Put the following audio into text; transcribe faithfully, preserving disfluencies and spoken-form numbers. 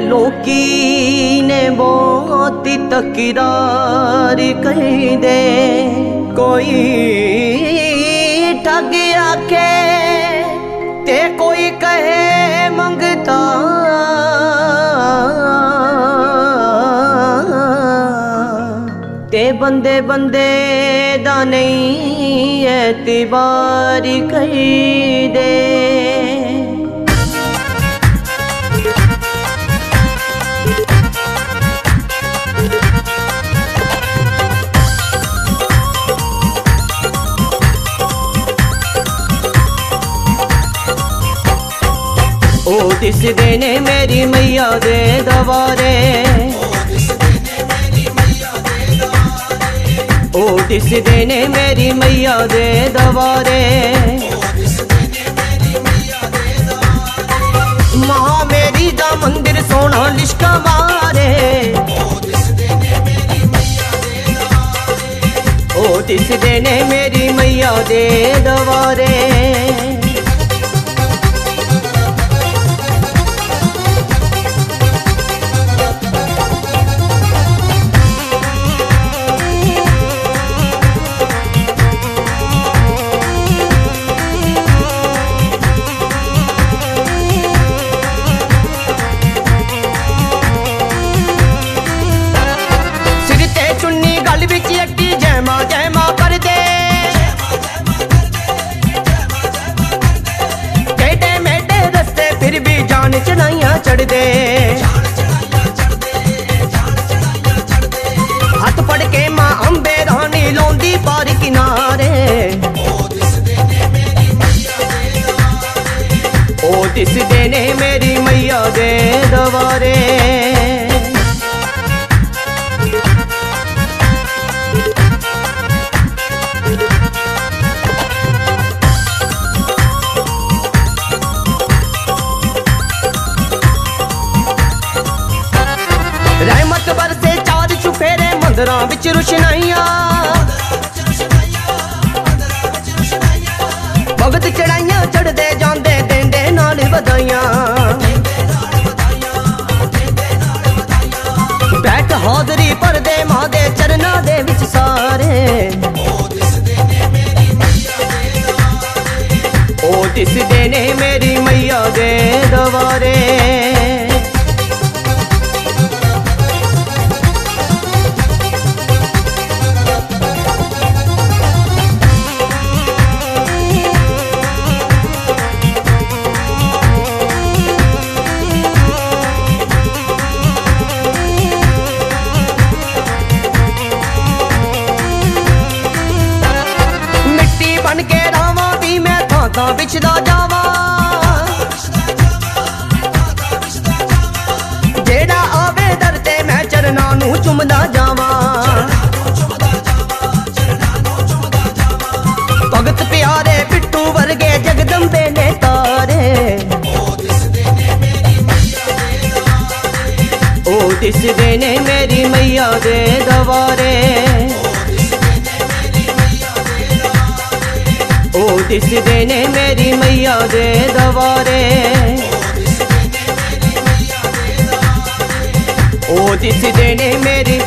लोकी ने बहुत तकरार कर दे, कोई ठग आखे ते कोई कहे मंगता, ते बंदे बंदे दा नहीं एतबार कर दे। ओ दिसदे ने मेरी मैया दे दवारे, ओ दिसदे ने मेरी मैया दे दवारे, मां मेरी दा मंदिर सोना लिशका मारे, ओ दिसदे ने मेरी मैया दे दवारे। चढ़ाइयां चढ़ दे हाथ पड़ के मां अंबे रानी लौंदी पार किनारे, ओ दिसदे ने मेरी मैया दे दवारे। रहमत बरसे चार चुफेरे मंदिरां विच रुशनाइयां, भगत चढ़ाइयां चढ़दे जांदे देंदे नाल वधाइयां, बैठ हाजरी भरदे मां दे चरनां दे विच सारे, ओ दिसदे ने मेरी मैया दे दवारे। था बिछदा जावा जेड़ा आवे दर ते मैं चरना नू चुमदा जावा, भगत प्यारे पिट्टू वर्गे जगदम्बे ने तारे, ओ दिसदे ने मेरी मैया दे दवारे, ओ दिसदे ने मेरी मैया दे दवारे, ओ दिसदे ने मेरी